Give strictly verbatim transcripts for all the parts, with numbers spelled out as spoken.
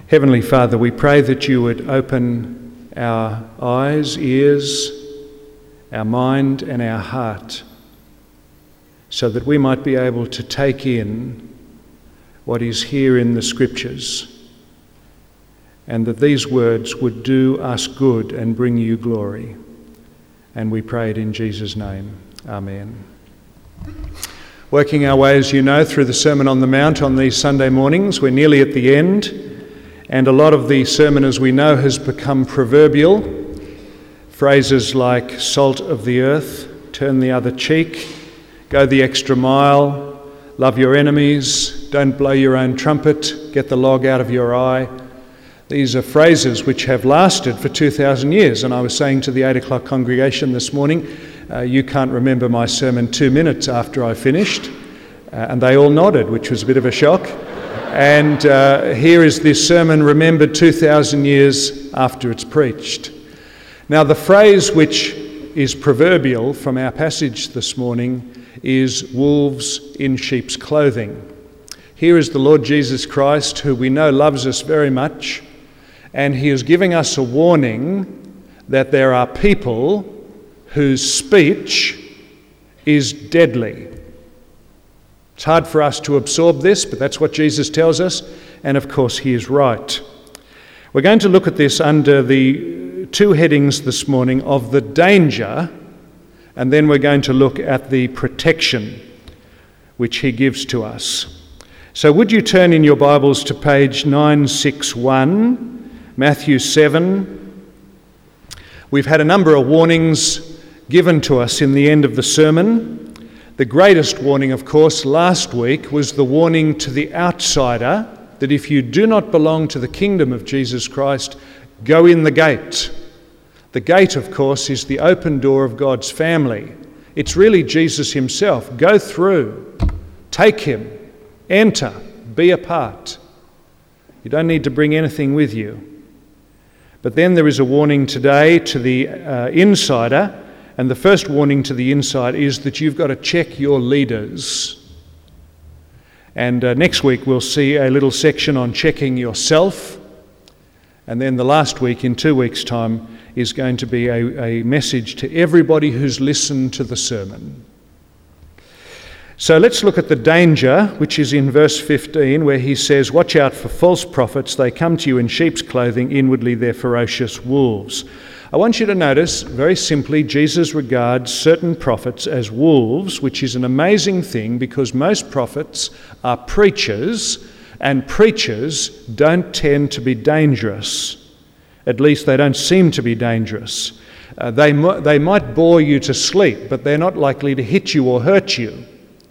Heavenly Father, we pray that you would open our eyes, ears, our mind and our heart so that we might be able to take in what is here in the Scriptures, and that these words would do us good and bring you glory. And we pray it in Jesus' name. Amen. Working our way, as you know, through the Sermon on the Mount on these Sunday mornings. We're nearly at the end, and a lot of the sermon, as we know, has become proverbial. Phrases like salt of the earth, turn the other cheek, go the extra mile, love your enemies, don't blow your own trumpet, get the log out of your eye. These are phrases which have lasted for two thousand years. And I was saying to the eight o'clock congregation this morning, uh, you can't remember my sermon two minutes after I finished. Uh, and they all nodded, which was a bit of a shock. And uh, here is this sermon remembered two thousand years after it's preached. Now, the phrase which is proverbial from our passage this morning is wolves in sheep's clothing. Here is the Lord Jesus Christ, who we know loves us very much, and he is giving us a warning that there are people whose speech is deadly. It's hard for us to absorb this, but that's what Jesus tells us, and of course he is right. We're going to look at this under the two headings this morning of the danger, and then we're going to look at the protection which he gives to us. So would you turn in your Bibles to page nine sixty-one, Matthew seven. We've had a number of warnings given to us in the end of the sermon. The greatest warning, of course, last week was the warning to the outsider that if you do not belong to the kingdom of Jesus Christ, go in the gate. The gate, of course, is the open door of God's family. It's really Jesus himself. Go through, take him, enter, be a part. You don't need to bring anything with you. But then there is a warning today to the uh, insider, and the first warning to the insider is that you've got to check your leaders. And uh, next week we'll see a little section on checking yourself. And then the last week, in two weeks' time, is going to be a, a message to everybody who's listened to the sermon. So let's look at the danger, which is in verse fifteen, where he says, "Watch out for false prophets. They come to you in sheep's clothing, inwardly they're ferocious wolves." I want you to notice, very simply, Jesus regards certain prophets as wolves, which is an amazing thing because most prophets are preachers, and preachers don't tend to be dangerous. At least they don't seem to be dangerous. Uh, they, they might bore you to sleep, but they're not likely to hit you or hurt you.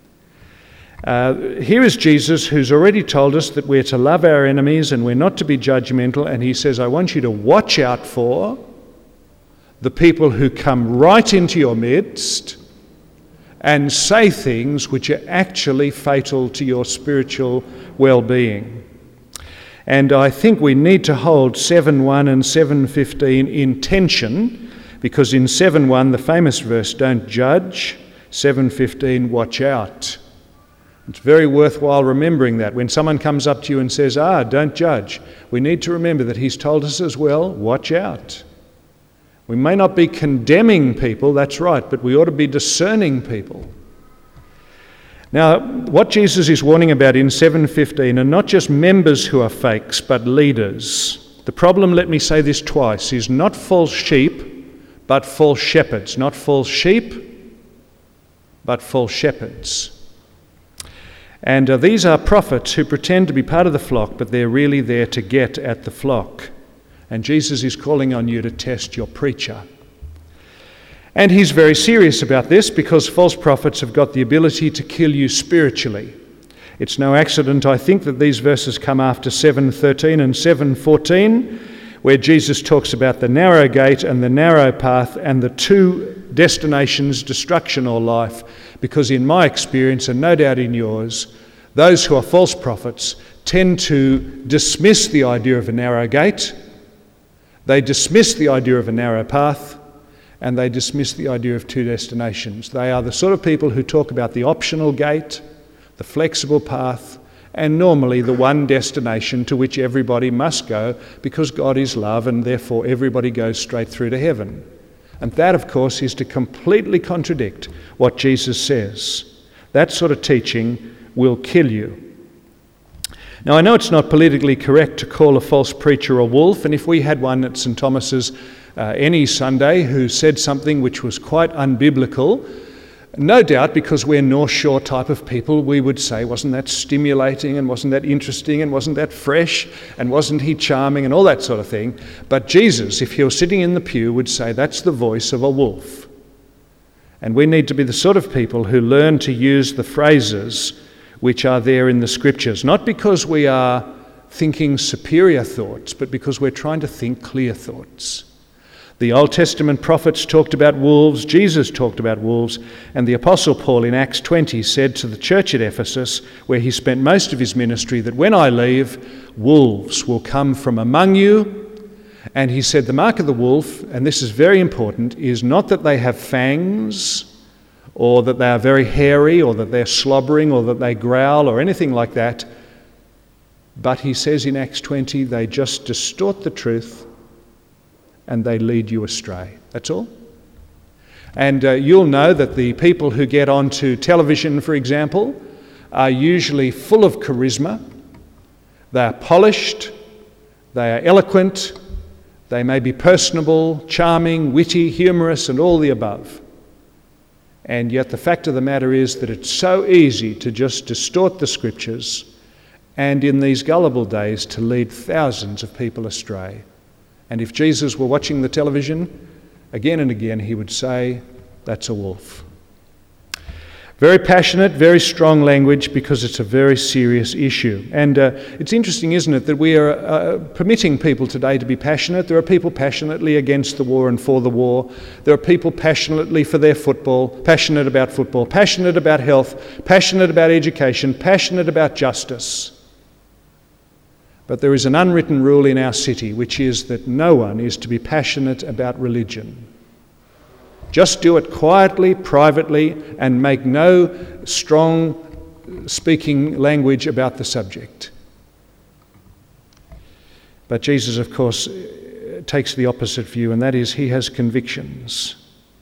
Uh, here is Jesus, who's already told us that we're to love our enemies and we're not to be judgmental, and he says, I want you to watch out for the people who come right into your midst and say things which are actually fatal to your spiritual well-being. And I think we need to hold seven one and seven fifteen in tension, because in seven one, the famous verse, don't judge, seven fifteen, watch out. It's very worthwhile remembering that. When someone comes up to you and says, ah, don't judge, we need to remember that he's told us as well, watch out. We may not be condemning people, that's right, but we ought to be discerning people. Now, what Jesus is warning about in seven fifteen are not just members who are fakes, but leaders. The problem, let me say this twice, is not false sheep, but false shepherds. Not false sheep, but false shepherds. And uh, these are prophets who pretend to be part of the flock, but they're really there to get at the flock. And Jesus is calling on you to test your preacher. And he's very serious about this because false prophets have got the ability to kill you spiritually. It's no accident, I think, that these verses come after seven thirteen and seven fourteen, where Jesus talks about the narrow gate and the narrow path and the two destinations, destruction or life, because in my experience, and no doubt in yours, those who are false prophets tend to dismiss the idea of a narrow gate, they dismiss the idea of a narrow path, and they dismiss the idea of two destinations. They are the sort of people who talk about the optional gate, the flexible path, and normally the one destination to which everybody must go because God is love and therefore everybody goes straight through to heaven. And that, of course, is to completely contradict what Jesus says. That sort of teaching will kill you. Now, I know it's not politically correct to call a false preacher a wolf, and if we had one at St Thomas's uh, any Sunday who said something which was quite unbiblical, no doubt because we're North Shore type of people, we would say, wasn't that stimulating and wasn't that interesting and wasn't that fresh and wasn't he charming and all that sort of thing. But Jesus, if he was sitting in the pew, would say that's the voice of a wolf. And we need to be the sort of people who learn to use the phrases which are there in the scriptures, not because we are thinking superior thoughts, but because we're trying to think clear thoughts. The Old Testament prophets talked about wolves, Jesus talked about wolves, and the Apostle Paul in Acts twenty said to the church at Ephesus, where he spent most of his ministry, that when I leave, wolves will come from among you. And he said the mark of the wolf, and this is very important, is not that they have fangs, or that they are very hairy, or that they're slobbering, or that they growl, or anything like that. But he says in Acts twenty, they just distort the truth and they lead you astray. That's all. And uh, you'll know that the people who get onto television, for example, are usually full of charisma. They are polished, they are eloquent, they may be personable, charming, witty, humorous, and all the above. And yet the fact of the matter is that it's so easy to just distort the scriptures and in these gullible days to lead thousands of people astray. And if Jesus were watching the television, again and again he would say, that's a wolf. Very passionate, very strong language because it's a very serious issue. And uh, it's interesting, isn't it, that we are uh, permitting people today to be passionate. There are people passionately against the war and for the war. There are people passionately for their football, passionate about football, passionate about health, passionate about education, passionate about justice. But there is an unwritten rule in our city, which is that no one is to be passionate about religion. Just do it quietly, privately, and make no strong speaking language about the subject. But Jesus, of course, takes the opposite view, and that is he has convictions.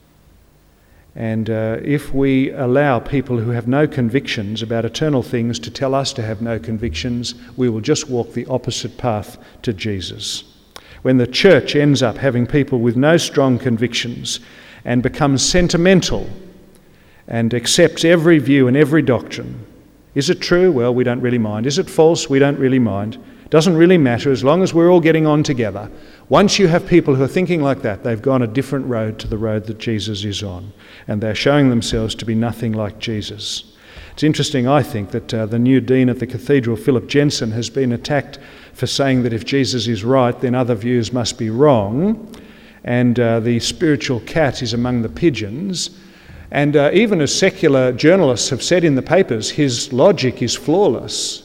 And uh, if we allow people who have no convictions about eternal things to tell us to have no convictions, we will just walk the opposite path to Jesus. When the church ends up having people with no strong convictions and becomes sentimental and accepts every view and every doctrine, is it true? Well, we don't really mind. Is it false? We don't really mind. Doesn't really matter as long as we're all getting on together. Once you have people who are thinking like that, they've gone a different road to the road that Jesus is on, and they're showing themselves to be nothing like Jesus. It's interesting, I think, that uh, the new dean at the cathedral, Philip Jensen, has been attacked for saying that if Jesus is right, then other views must be wrong, and uh, the spiritual cat is among the pigeons. And uh, even as secular journalists have said in the papers, his logic is flawless.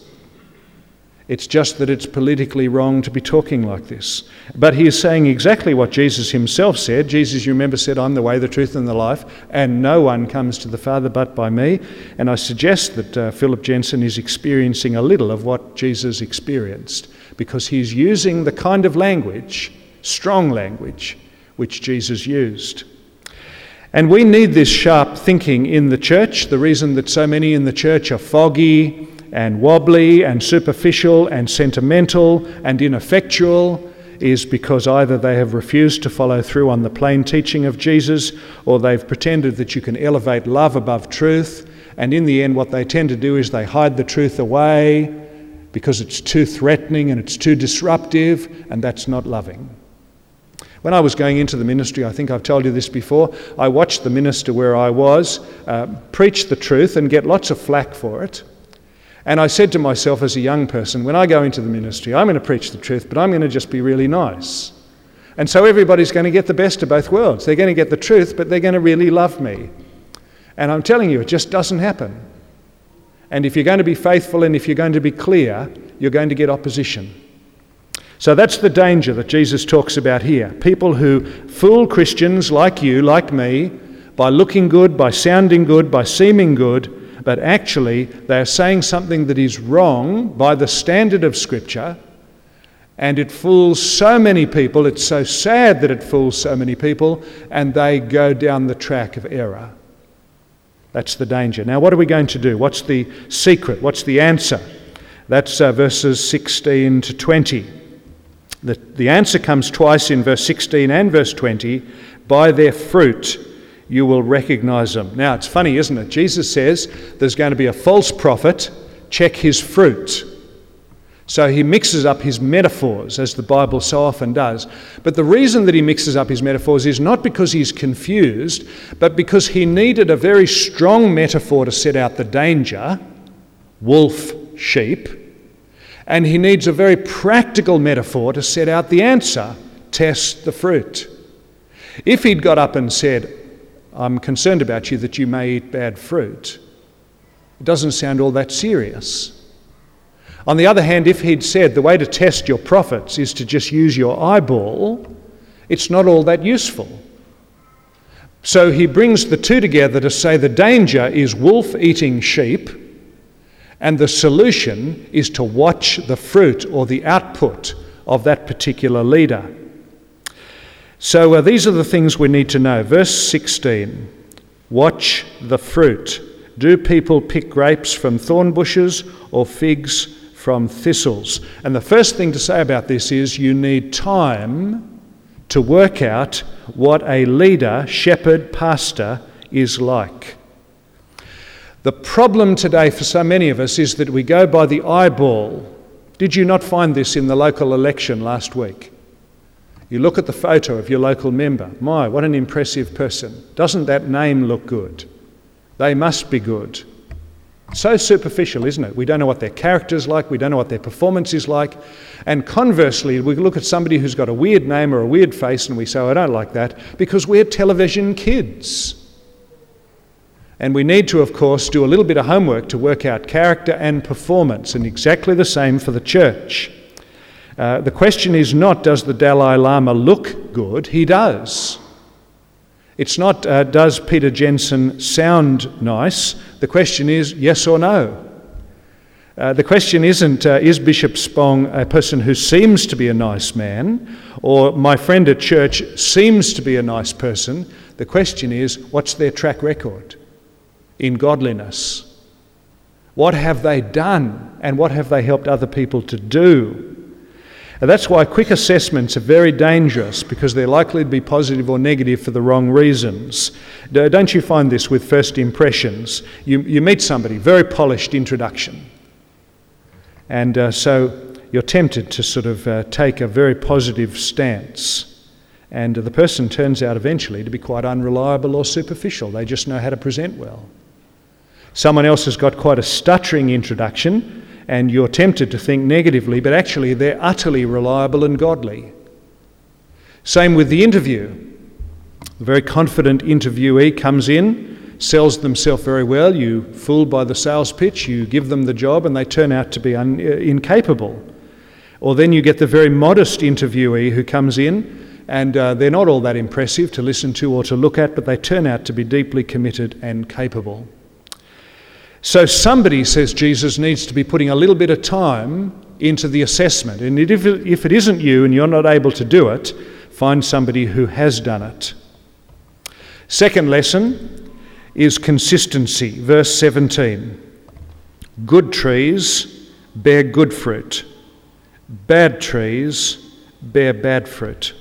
It's just that it's politically wrong to be talking like this. But he is saying exactly what Jesus himself said. Jesus, you remember, said, I'm the way, the truth and the life, and no one comes to the Father but by me. And I suggest that uh, Philip Jensen is experiencing a little of what Jesus experienced, because he's using the kind of language, strong language, which Jesus used. And we need this sharp thinking in the church. The reason that so many in the church are foggy and wobbly and superficial and sentimental and ineffectual is because either they have refused to follow through on the plain teaching of Jesus, or they've pretended that you can elevate love above truth, and in the end what they tend to do is they hide the truth away because it's too threatening and it's too disruptive, and that's not loving. When I was going into the ministry, I think I've told you this before, I watched the minister where I was uh, preach the truth and get lots of flack for it. And I said to myself as a young person, when I go into the ministry, I'm going to preach the truth, but I'm going to just be really nice. And so everybody's going to get the best of both worlds. They're going to get the truth, but they're going to really love me. And I'm telling you, it just doesn't happen. And if you're going to be faithful and if you're going to be clear, you're going to get opposition. So that's the danger that Jesus talks about here. People who fool Christians like you, like me, by looking good, by sounding good, by seeming good, but actually they are saying something that is wrong by the standard of Scripture, and it fools so many people. It's so sad that it fools so many people, and they go down the track of error. That's the danger. Now, what are we going to do? What's the secret? What's the answer? That's uh, verses sixteen to twenty. The, the answer comes twice in verse sixteen and verse twenty. By their fruit you will recognise them. Now, it's funny, isn't it? Jesus says there's going to be a false prophet. Check his fruit. So he mixes up his metaphors, as the Bible so often does. But the reason that he mixes up his metaphors is not because he's confused, but because he needed a very strong metaphor to set out the danger, wolf, sheep, and he needs a very practical metaphor to set out the answer, test the fruit. If he'd got up and said, I'm concerned about you that you may eat bad fruit, it doesn't sound all that serious. On the other hand, if he'd said the way to test your prophets is to just use your eyeball, it's not all that useful. So he brings the two together to say the danger is wolf eating sheep, and the solution is to watch the fruit or the output of that particular leader. So uh, these are the things we need to know. Verse sixteen, watch the fruit. Do people pick grapes from thorn bushes or figs from thistles? And the first thing to say about this is you need time to work out what a leader, shepherd, pastor is like. The problem today for so many of us is that we go by the eyeball. Did you not find this in the local election last week? You look at the photo of your local member. My, what an impressive person. Doesn't that name look good? They must be good. So superficial, isn't it? We don't know what their character's like, we don't know what their performance is like. And conversely, we look at somebody who's got a weird name or a weird face and we say, oh, I don't like that, because we're television kids. And we need to, of course, do a little bit of homework to work out character and performance, and exactly the same for the church. Uh, the question is not, does the Dalai Lama look good? He does. It's not, uh, does Peter Jensen sound nice? The question is, yes or no? Uh, the question isn't, uh, is Bishop Spong a person who seems to be a nice man, or my friend at church seems to be a nice person. The question is, what's their track record in godliness? What have they done, and what have they helped other people to do? And that's why quick assessments are very dangerous, because they're likely to be positive or negative for the wrong reasons. Don't you find this with first impressions? You, you meet somebody, very polished introduction, and uh, so you're tempted to sort of uh, take a very positive stance, and uh, the person turns out eventually to be quite unreliable or superficial. They just know how to present well. Someone else has got quite a stuttering introduction, and you're tempted to think negatively, but actually they're utterly reliable and godly. Same with the interview. A very confident interviewee comes in, sells themselves very well, you fooled by the sales pitch, you give them the job and they turn out to be un- incapable. Or then you get the very modest interviewee who comes in and uh, they're not all that impressive to listen to or to look at, but they turn out to be deeply committed and capable. So somebody, says Jesus, needs to be putting a little bit of time into the assessment. And if it, if it isn't you and you're not able to do it, find somebody who has done it. Second lesson is consistency. Verse seventeen. Good trees bear good fruit. Bad trees bear bad fruit.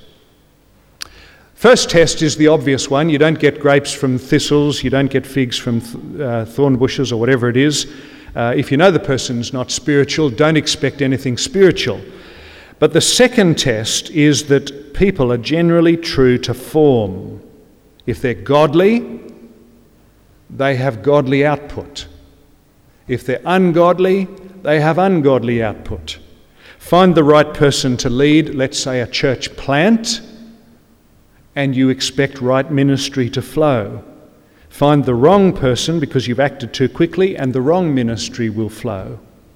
First test is the obvious one. You don't get grapes from thistles, you don't get figs from th- uh, thorn bushes or whatever it is. Uh, if you know the person's not spiritual, don't expect anything spiritual. But the second test is that people are generally true to form. If they're godly, they have godly output. If they're ungodly, they have ungodly output. Find the right person to lead, let's say a church plant, and you expect right ministry to flow. Find the wrong person because you've acted too quickly, and the wrong ministry will flow.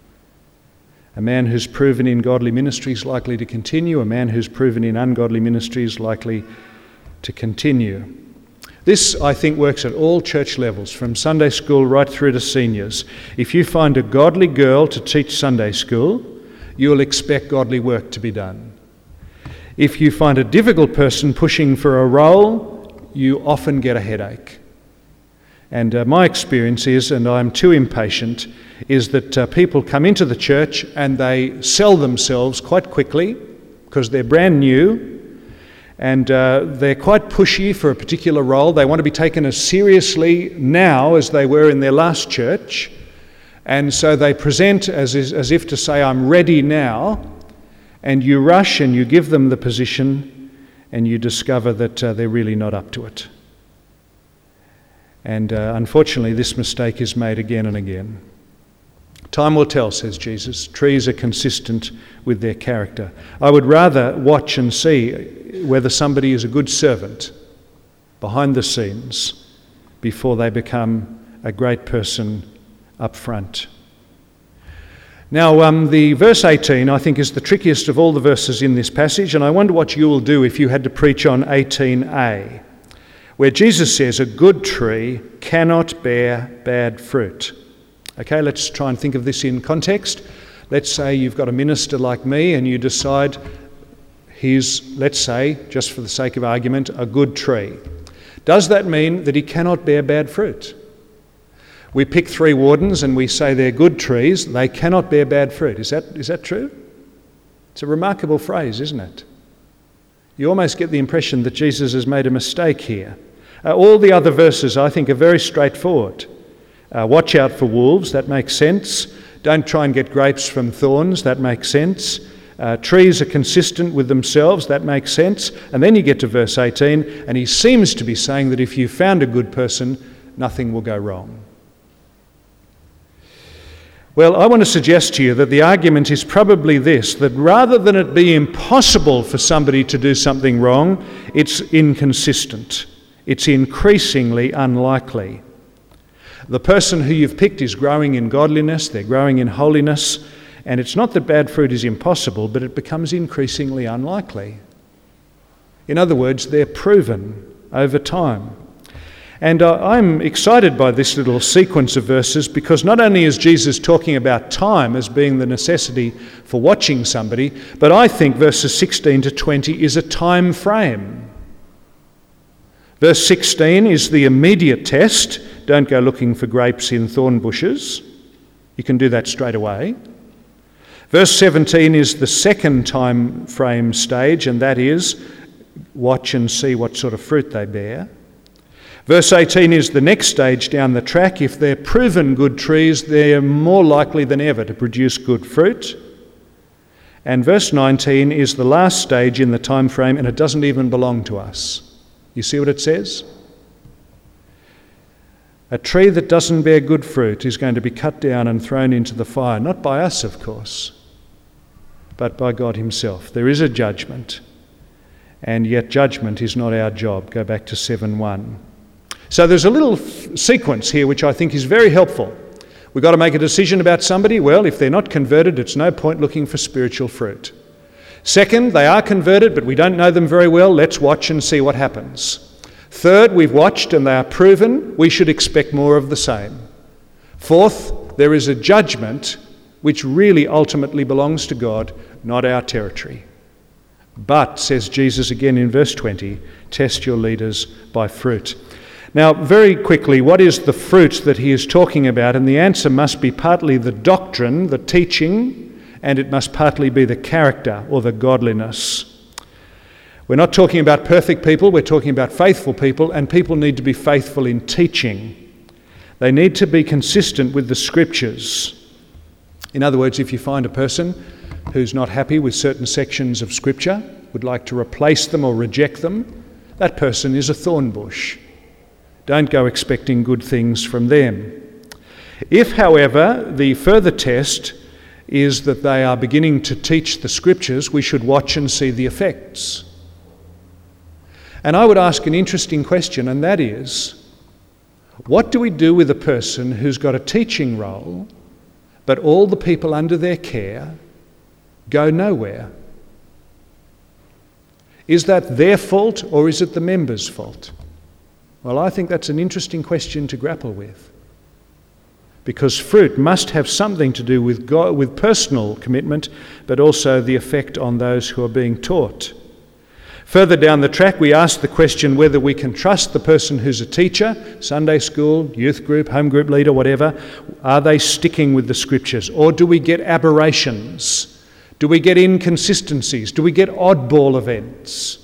A man who's proven in godly ministry is likely to continue. A man who's proven in ungodly ministry is likely to continue. This, I think, works at all church levels, from Sunday school right through to seniors. If you find a godly girl to teach Sunday school, you'll expect godly work to be done. If you find a difficult person pushing for a role, you often get a headache. And uh, my experience is, and I'm too impatient, is that uh, people come into the church and they sell themselves quite quickly because they're brand new, and uh, they're quite pushy for a particular role. They want to be taken as seriously now as they were in their last church, and so they present as, as if to say, I'm ready now, and you rush and you give them the position and you discover that uh, they're really not up to it. And uh, unfortunately, this mistake is made again and again. Time will tell, says Jesus. Trees are consistent with their character. I would rather watch and see whether somebody is a good servant behind the scenes before they become a great person up front. Now, um, the verse eighteen, I think, is the trickiest of all the verses in this passage, and I wonder what you will do if you had to preach on eighteen a, where Jesus says, a good tree cannot bear bad fruit. Okay, let's try and think of this in context. Let's say you've got a minister like me and you decide he's, let's say, just for the sake of argument, a good tree. Does that mean that he cannot bear bad fruit? We pick three wardens and we say they're good trees, they cannot bear bad fruit. Is that, is that true? It's a remarkable phrase, isn't it? You almost get the impression that Jesus has made a mistake here. Uh, all the other verses, I think, are very straightforward. Uh, watch out for wolves, that makes sense. Don't try and get grapes from thorns, that makes sense. Uh, trees are consistent with themselves, that makes sense. And then you get to verse eighteen, and he seems to be saying that if you found a good person, nothing will go wrong. Well, I want to suggest to you that the argument is probably this, that rather than it be impossible for somebody to do something wrong, it's inconsistent. It's increasingly unlikely. The person who you've picked is growing in godliness, they're growing in holiness, and it's not that bad fruit is impossible, but it becomes increasingly unlikely. In other words, they're proven over time. And uh, I'm excited by this little sequence of verses because not only is Jesus talking about time as being the necessity for watching somebody, but I think verses sixteen to twenty is a time frame. Verse sixteen is the immediate test. Don't go looking for grapes in thorn bushes. You can do that straight away. Verse seventeen is the second time frame stage, and that is watch and see what sort of fruit they bear. Verse eighteen is the next stage down the track. If they're proven good trees, they're more likely than ever to produce good fruit. And verse nineteen is the last stage in the time frame, and it doesn't even belong to us. You see what it says? A tree that doesn't bear good fruit is going to be cut down and thrown into the fire, not by us, of course, but by God himself. There is a judgment, and yet judgment is not our job. Go back to seven one. So there's a little f- sequence here which I think is very helpful. We've got to make a decision about somebody. Well, if they're not converted, it's no point looking for spiritual fruit. Second, they are converted, but we don't know them very well. Let's watch and see what happens. Third, we've watched and they are proven. We should expect more of the same. Fourth, there is a judgment which really ultimately belongs to God, not our territory. But, says Jesus again in verse twenty, test your leaders by fruit. Now, very quickly, what is the fruit that he is talking about? And the answer must be partly the doctrine, the teaching, and it must partly be the character or the godliness. We're not talking about perfect people, we're talking about faithful people, and people need to be faithful in teaching. They need to be consistent with the scriptures. In other words, if you find a person who's not happy with certain sections of scripture, would like to replace them or reject them, that person is a thorn bush. Don't go expecting good things from them. If, however, the further test is that they are beginning to teach the scriptures, we should watch and see the effects. And I would ask an interesting question, and that is, what do we do with a person who's got a teaching role, but all the people under their care go nowhere? Is that their fault or is it the members' fault? Well, I think that's an interesting question to grapple with, because fruit must have something to do with God, with personal commitment, but also the effect on those who are being taught. Further down the track, we ask the question whether we can trust the person who's a teacher, Sunday school, youth group, home group leader, whatever. Are they sticking with the scriptures? Or do we get aberrations? Do we get inconsistencies? Do we get oddball events?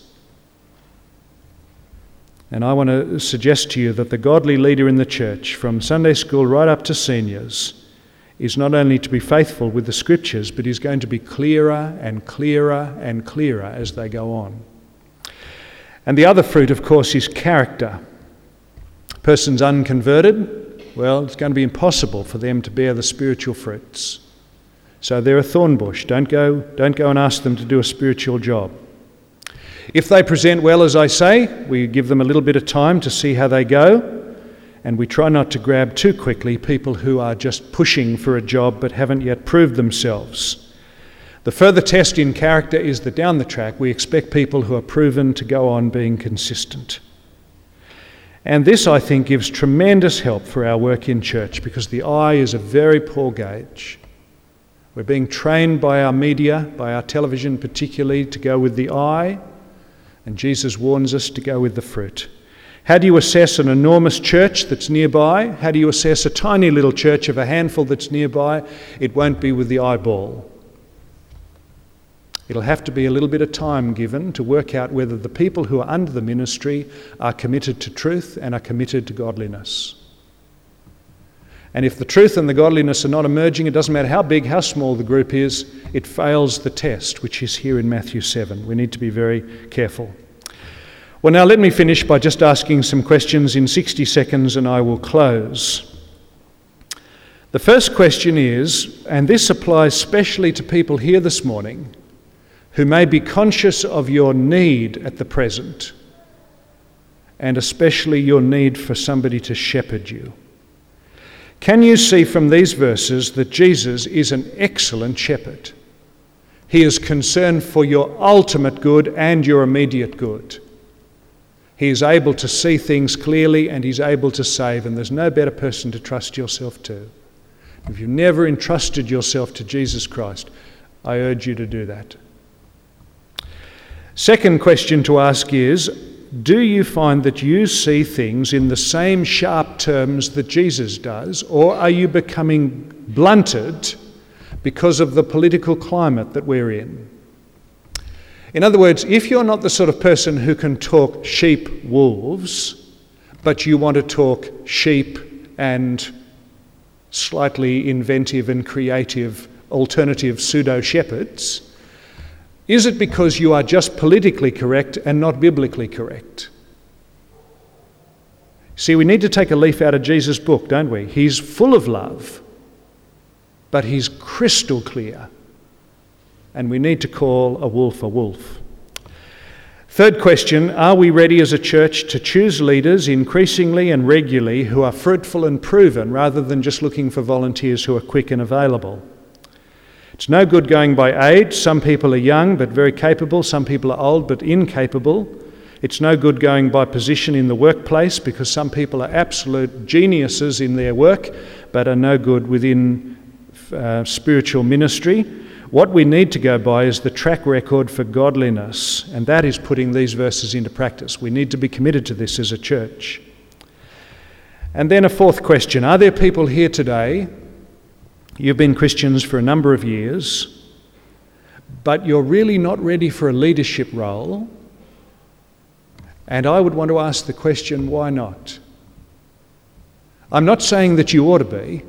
And I want to suggest to you that the godly leader in the church, from Sunday school right up to seniors, is not only to be faithful with the scriptures, but is going to be clearer and clearer and clearer as they go on. And the other fruit, of course, is character. A person's unconverted, well, it's going to be impossible for them to bear the spiritual fruits. So they're a thorn bush. Don't go, don't go and ask them to do a spiritual job. If they present well, as I say, we give them a little bit of time to see how they go, and we try not to grab too quickly people who are just pushing for a job but haven't yet proved themselves. The further test in character is that down the track we expect people who are proven to go on being consistent. And this, I think, gives tremendous help for our work in church, because the eye is a very poor gauge. We're being trained by our media, by our television particularly, to go with the eye, and Jesus warns us to go with the fruit. How do you assess an enormous church that's nearby? How do you assess a tiny little church of a handful that's nearby? It won't be with the eyeball. It'll have to be a little bit of time given to work out whether the people who are under the ministry are committed to truth and are committed to godliness. And if the truth and the godliness are not emerging, it doesn't matter how big, how small the group is, it fails the test, which is here in Matthew seven. We need to be very careful. Well, now let me finish by just asking some questions in sixty seconds, and I will close. The first question is, and this applies specially to people here this morning who may be conscious of your need at the present, and especially your need for somebody to shepherd you. Can you see from these verses that Jesus is an excellent shepherd? He is concerned for your ultimate good and your immediate good. He is able to see things clearly, and he's able to save, and there's no better person to trust yourself to. If you've never entrusted yourself to Jesus Christ, I urge you to do that. Second question to ask is, do you find that you see things in the same sharp terms that Jesus does, or are you becoming blunted because of the political climate that we're in? In other words, if you're not the sort of person who can talk sheep wolves, but you want to talk sheep and slightly inventive and creative alternative pseudo-shepherds, is it because you are just politically correct and not biblically correct? See, we need to take a leaf out of Jesus' book, don't we? He's full of love, but he's crystal clear, and we need to call a wolf a wolf. Third question, are we ready as a church to choose leaders increasingly and regularly who are fruitful and proven, rather than just looking for volunteers who are quick and available? It's no good going by age. Some people are young but very capable. Some people are old but incapable. It's no good going by position in the workplace, because some people are absolute geniuses in their work but are no good within uh, spiritual ministry. What we need to go by is the track record for godliness, and that is putting these verses into practice. We need to be committed to this as a church. And then a fourth question, are there people here today, you've been Christians for a number of years, but you're really not ready for a leadership role? And I would want to ask the question, why not? I'm not saying that you ought to be,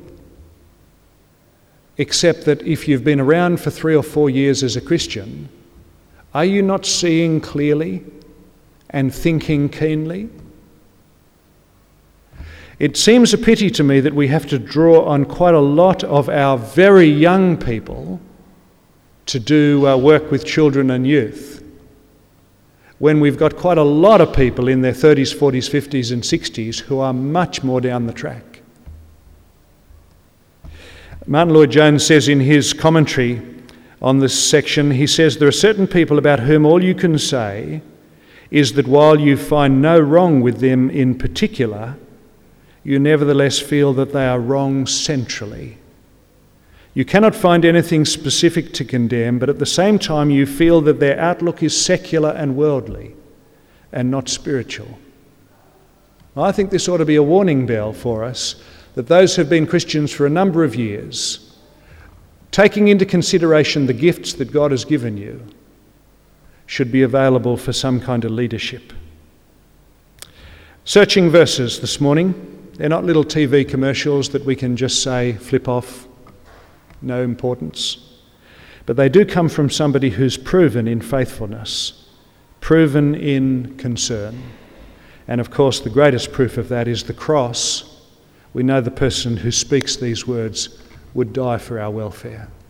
except that if you've been around for three or four years as a Christian, are you not seeing clearly and thinking keenly? It seems a pity to me that we have to draw on quite a lot of our very young people to do uh, work with children and youth, when we've got quite a lot of people in their thirties, forties, fifties and sixties who are much more down the track. Martin Lloyd-Jones says in his commentary on this section, he says, there are certain people about whom all you can say is that while you find no wrong with them in particular, you nevertheless feel that they are wrong centrally. You cannot find anything specific to condemn, but at the same time you feel that their outlook is secular and worldly and not spiritual. I think this ought to be a warning bell for us, that those who have been Christians for a number of years, taking into consideration the gifts that God has given you, should be available for some kind of leadership. Searching verses this morning. They're not little T V commercials that we can just say, flip off, no importance. But they do come from somebody who's proven in faithfulness, proven in concern. And of course, the greatest proof of that is the cross. We know the person who speaks these words would die for our welfare.